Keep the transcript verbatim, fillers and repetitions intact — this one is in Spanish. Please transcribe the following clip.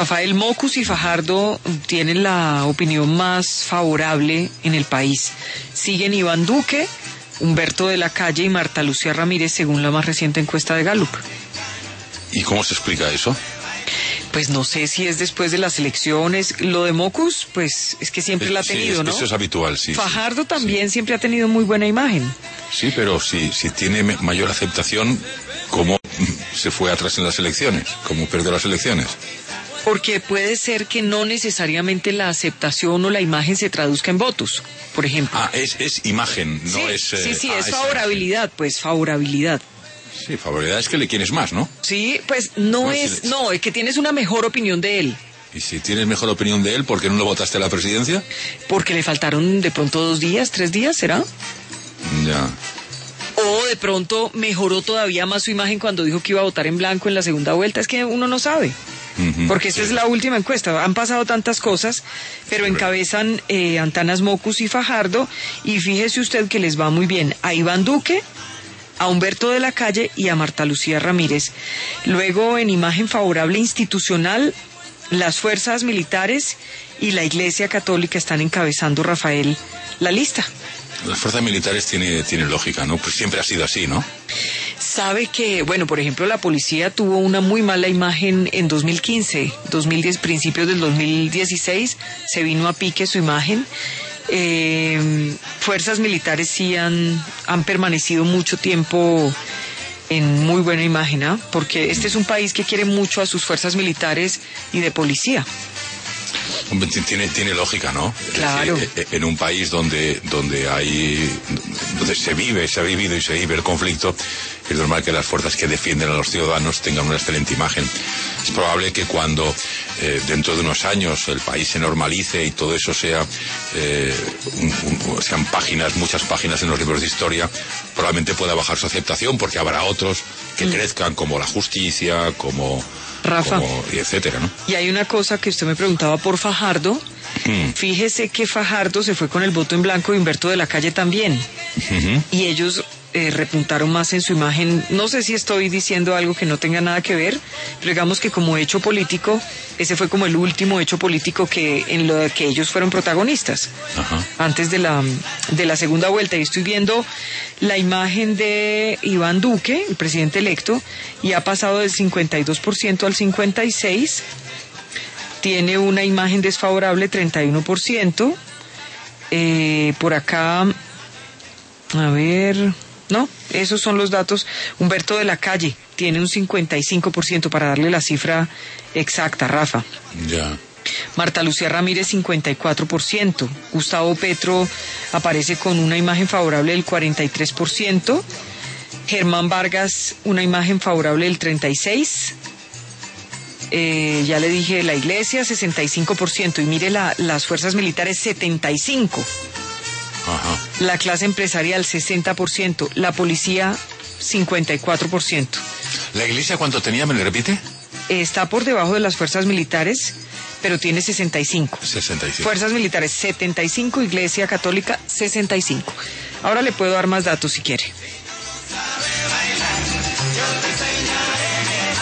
Rafael, Mocus y Fajardo tienen la opinión más favorable en el país. Siguen Iván Duque, Humberto de la Calle y Marta Lucía Ramírez, según la más reciente encuesta de Gallup. ¿Y cómo se explica eso? Pues no sé si es después de las elecciones. Lo de Mocus, pues es que siempre es, la ha sí, tenido, es, ¿no? Eso es habitual, sí. Fajardo sí, también sí. siempre ha tenido muy buena imagen. Sí, pero si, si tiene mayor aceptación, ¿cómo se fue atrás en las elecciones? ¿Cómo perdió las elecciones? Porque puede ser que no necesariamente la aceptación o la imagen se traduzca en votos, por ejemplo. Ah, es, es imagen, no sí, es... Eh, sí, sí, ah, es esa, favorabilidad, sí. pues favorabilidad. Sí, favorabilidad es que le quieres más, ¿no? Sí, pues no, no es, si le... no, es que tienes una mejor opinión de él. ¿Y si tienes mejor opinión de él, por qué no lo votaste a la presidencia? Porque le faltaron de pronto dos días, tres días, ¿será? Ya. O de pronto mejoró todavía más su imagen cuando dijo que iba a votar en blanco en la segunda vuelta. Es que uno no sabe. Uh-huh, porque esta sí. es la última encuesta. Han pasado tantas cosas, pero sí, encabezan eh, Antanas Mocus y Fajardo. Y fíjese usted que les va muy bien a Iván Duque, a Humberto de la Calle y a Marta Lucía Ramírez. Luego, en imagen favorable institucional, las fuerzas militares y la Iglesia Católica están encabezando, Rafael, la lista. Las fuerzas militares tiene, tiene lógica, ¿no? Pues siempre ha sido así, ¿no? Sabe que, bueno, por ejemplo, la policía tuvo una muy mala imagen en dos mil quince, dos mil diez, principios del dos mil dieciséis, se vino a pique su imagen. Eh, fuerzas militares sí han, han permanecido mucho tiempo en muy buena imagen, ¿ah? ¿eh? Porque este es un país que quiere mucho a sus fuerzas militares y de policía. Tiene, tiene lógica, ¿no? Claro. Es decir, en un país donde, donde hay, donde se vive, se ha vivido y se vive el conflicto, es normal que las fuerzas que defienden a los ciudadanos tengan una excelente imagen. Es probable que cuando eh, dentro de unos años el país se normalice y todo eso sea, eh, un, un, sean páginas, muchas páginas en los libros de historia, probablemente pueda bajar su aceptación porque habrá otros que mm. crezcan, como la justicia, como... Rafa, como, y etcétera, ¿no? Y hay una cosa que usted me preguntaba por Fajardo. Mm. Fíjese que Fajardo se fue con el voto en blanco y Humberto de la Calle también. Uh-huh. Y ellos eh, repuntaron más en su imagen. No sé si estoy diciendo algo que no tenga nada que ver, pero digamos que como hecho político, ese fue como el último hecho político que en lo que ellos fueron protagonistas. Uh-huh. Antes de la, de la segunda vuelta. Y estoy viendo la imagen de Iván Duque, el presidente electo, y ha pasado del cincuenta y dos por ciento al cincuenta y seis por ciento. Tiene una imagen desfavorable, treinta y uno por ciento. Eh, por acá, a ver, no, esos son los datos. Humberto de la Calle tiene un cincuenta y cinco por ciento para darle la cifra exacta, Rafa. Ya. Yeah. Marta Lucía Ramírez, cincuenta y cuatro por ciento. Gustavo Petro aparece con una imagen favorable del cuarenta y tres por ciento. Germán Vargas, una imagen favorable del treinta y seis por ciento. Eh, ya le dije, la Iglesia, sesenta y cinco por ciento. Y mire, la, las fuerzas militares, setenta y cinco por ciento. Ajá. La clase empresarial, sesenta por ciento. La policía, cincuenta y cuatro por ciento. ¿La Iglesia cuánto tenía? ¿Me lo repite? Está por debajo de las fuerzas militares, pero tiene sesenta y cinco. sesenta y cinco. Fuerzas militares, setenta y cinco. Iglesia Católica, sesenta y cinco. Ahora le puedo dar más datos si quiere.